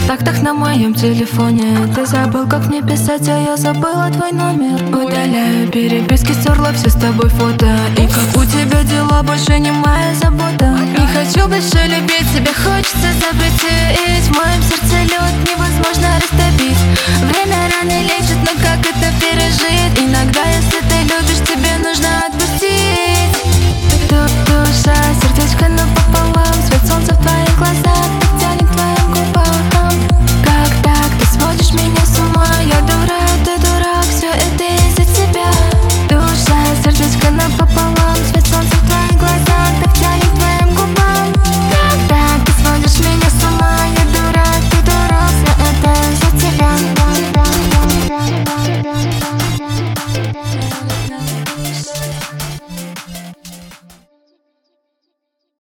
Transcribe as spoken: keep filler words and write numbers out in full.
контактах на моем телефоне. Ты забыл, как мне писать, а я забыла твой номер. Удаляю переписки, стерла все с тобой фото. И как у тебя дела, больше не моя забота. Не хочу больше любить, тебе хочется запретить. В моем сердце